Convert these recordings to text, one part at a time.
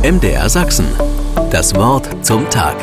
MDR Sachsen. Das Wort zum Tag.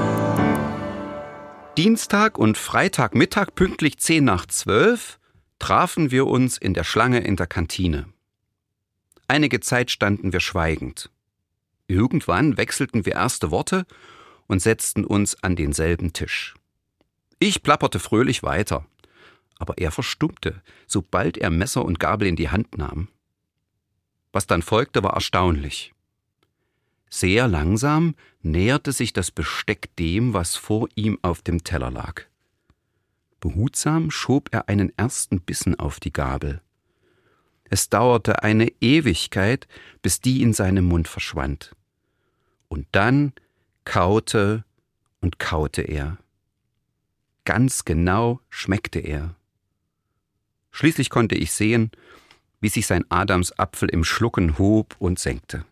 Dienstag und Freitagmittag pünktlich 10:10 trafen wir uns in der Schlange in der Kantine. Einige Zeit standen wir schweigend. Irgendwann wechselten wir erste Worte und setzten uns an denselben Tisch. Ich plapperte fröhlich weiter, aber er verstummte, sobald er Messer und Gabel in die Hand nahm. Was dann folgte, war erstaunlich. Sehr langsam näherte sich das Besteck dem, was vor ihm auf dem Teller lag. Behutsam schob er einen ersten Bissen auf die Gabel. Es dauerte eine Ewigkeit, bis die in seinem Mund verschwand. Und dann kaute und kaute er. Ganz genau schmeckte er. Schließlich konnte ich sehen, wie sich sein Adamsapfel im Schlucken hob und senkte.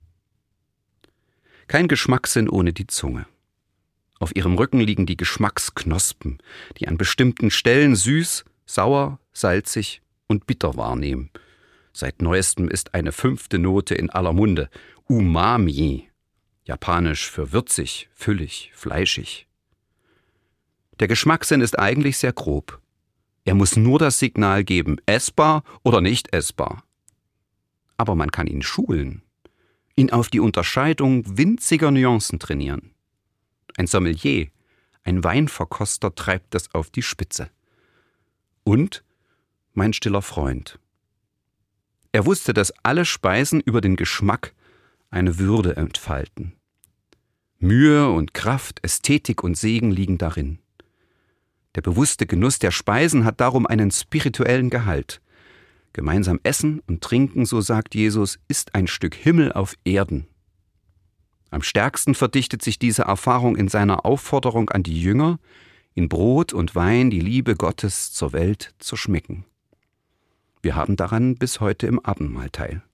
Kein Geschmackssinn ohne die Zunge. Auf ihrem Rücken liegen die Geschmacksknospen, die an bestimmten Stellen süß, sauer, salzig und bitter wahrnehmen. Seit neuestem ist eine 5. Note in aller Munde, Umami, japanisch für würzig, füllig, fleischig. Der Geschmackssinn ist eigentlich sehr grob. Er muss nur das Signal geben, essbar oder nicht essbar. Aber man kann ihn schulen, ihn auf die Unterscheidung winziger Nuancen trainieren. Ein Sommelier, ein Weinverkoster treibt das auf die Spitze. Und mein stiller Freund. Er wusste, dass alle Speisen über den Geschmack eine Würde entfalten. Mühe und Kraft, Ästhetik und Segen liegen darin. Der bewusste Genuss der Speisen hat darum einen spirituellen Gehalt. Gemeinsam essen und trinken, so sagt Jesus, ist ein Stück Himmel auf Erden. Am stärksten verdichtet sich diese Erfahrung in seiner Aufforderung an die Jünger, in Brot und Wein die Liebe Gottes zur Welt zu schmecken. Wir haben daran bis heute im Abendmahl teil.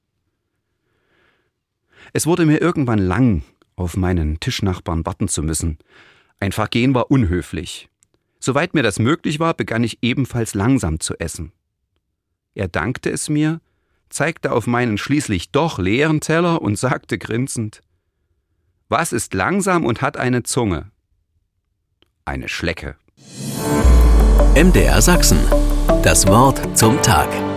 Es wurde mir irgendwann lang, auf meinen Tischnachbarn warten zu müssen. Ein Vergehen war unhöflich. Soweit mir das möglich war, begann ich ebenfalls langsam zu essen. Er dankte es mir, zeigte auf meinen schließlich doch leeren Teller und sagte grinsend: »Was ist langsam und hat eine Zunge?« Eine Schlecke. MDR Sachsen. Das Wort zum Tag.